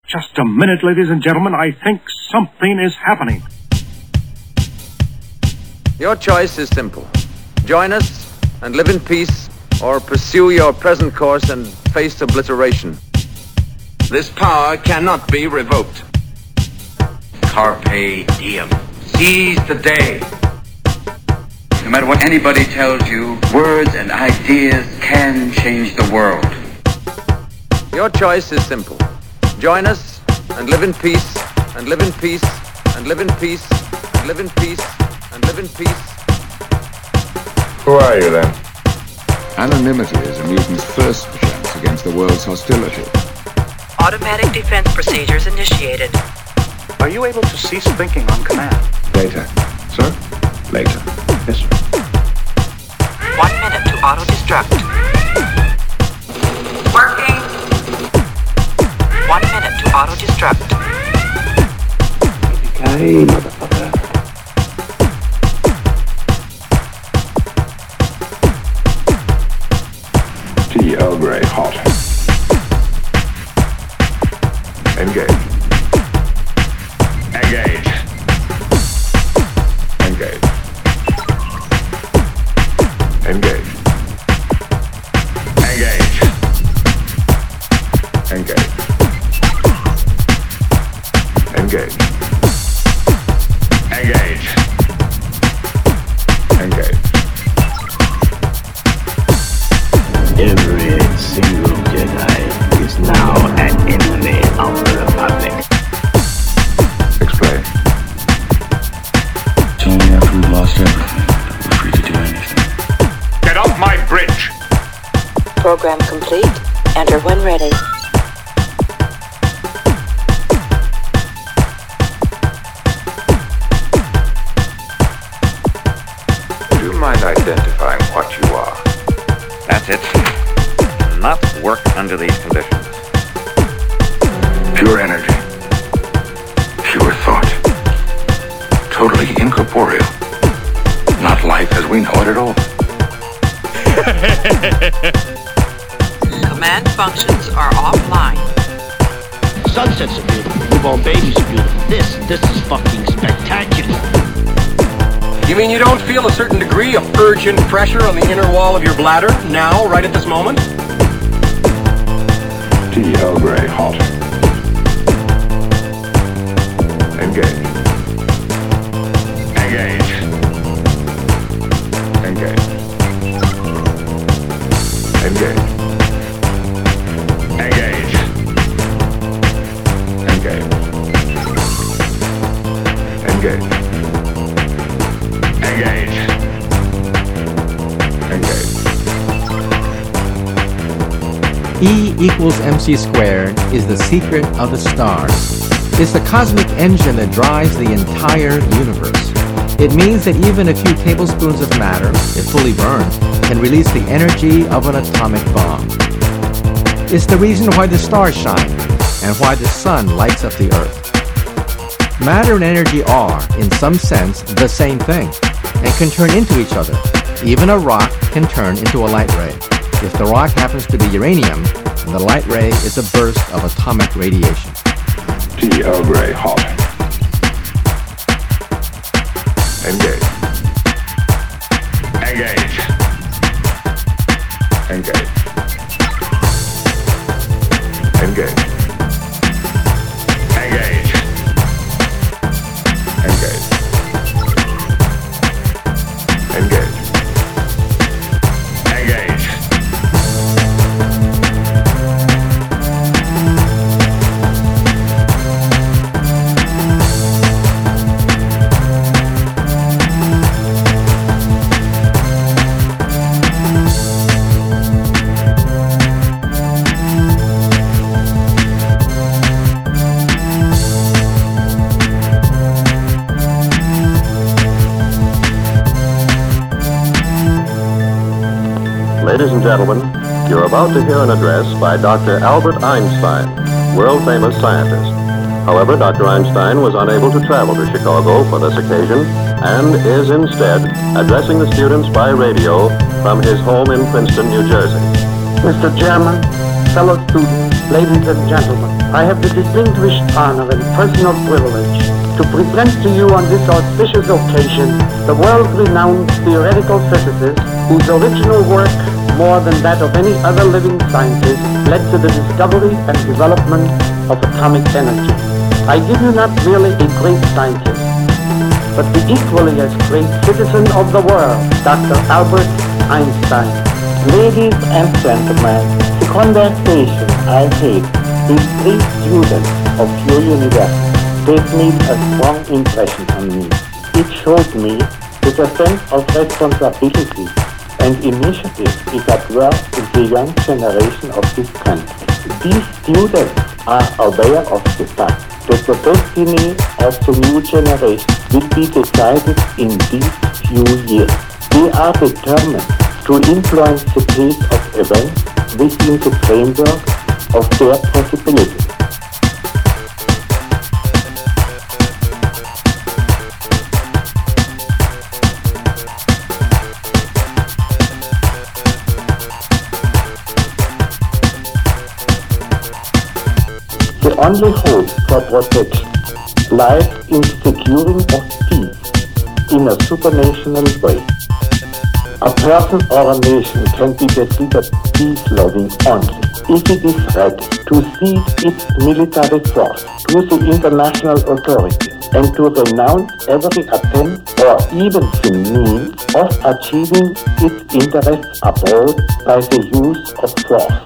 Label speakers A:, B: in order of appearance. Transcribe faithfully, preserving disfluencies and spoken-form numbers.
A: Just a minute, ladies and gentlemen. I think something is happening.
B: Your choice is simple. Join us and live in peace, or pursue your present course and face obliteration. This power cannot be revoked.
C: Carpe diem. Seize the day. No matter what anybody tells you, words and ideas can change the world.
B: Your choice is simple. Join us and live in peace, and live in peace, and live in peace, and live in peace, and live in peace.
D: Who are you then?
E: Anonymity is a mutant's first defense against the world's hostility.
F: Automatic defense procedures initiated.
A: Are you able to cease thinking on command?
E: Later. Sir? Later. Yes, sir.
F: One minute to auto-destruct. Working. One minute to auto-destruct.
D: Hey, motherfucker. T. Earl Grey, hot. Engage. Engage. Engage. Engage. Engage. Engage. Engage. Engage. Engage.
G: Every single Jedi is now an enemy of the Republic.
D: Explain.
H: It's only after we've lost everything that we're free to do anything.
D: Get off my bridge!
F: Program complete. Enter when ready.
D: Do you mind identifying what you are?
C: That's it. Not work under these conditions.
D: Pure energy. Pure thought. Totally incorporeal. Not life as we know it at all.
F: Command functions are offline.
G: Sunsets are beautiful. Newborn babies are beautiful. This, this is fucking spectacular.
I: You mean you don't feel a certain degree of urgent pressure on the inner wall of your bladder now, right at this moment?
D: T. Earl Grey, hot. Engage. Engage. Engage. Engage. Engage. Engage. Engage. Engage. Engage.
J: E equals mc squared is the secret of the stars. It's the cosmic engine that drives the entire universe. It means that even a few tablespoons of matter, if fully burned, can release the energy of an atomic bomb. It's the reason why the stars shine and why the sun lights up the earth. Matter and energy are, in some sense, the same thing and can turn into each other. Even a rock can turn into a light ray. If the rock happens to be uranium, the light ray is a burst of atomic radiation.
D: T. Earl Grey, hot. Engage. Engage. Engage. Engage. Engage. Engage. Engage. Engage.
K: Ladies and gentlemen, you're about to hear an address by Doctor Albert Einstein, world-famous scientist. However, Doctor Einstein was unable to travel to Chicago for this occasion and is instead addressing the students by radio from his home in Princeton, New Jersey.
L: Mister Chairman, fellow students, ladies and gentlemen, I have the distinguished honor and personal privilege to present to you on this auspicious occasion the world-renowned theoretical physicist whose original work, more than that of any other living scientist, led to the discovery and development of atomic energy. I give you not merely a great scientist, but the equally as great citizen of the world, Doctor Albert Einstein.
M: Ladies and gentlemen, the conversation I had with three students of your university gave me a strong impression on me. It showed me that a sense of responsibility and initiative is at work in the young generation of this country. These students are aware of the fact that the destiny of the new generation will be decided in these few years. They are determined to influence the pace of events within the framework of their possibilities. The only hope for protection lies in securing of peace in a supranational way. A person or a nation can be considered peace-loving only if it is ready to cede its military force to the international authorities and to renounce every attempt or even the means of achieving its interests abroad by the use of force.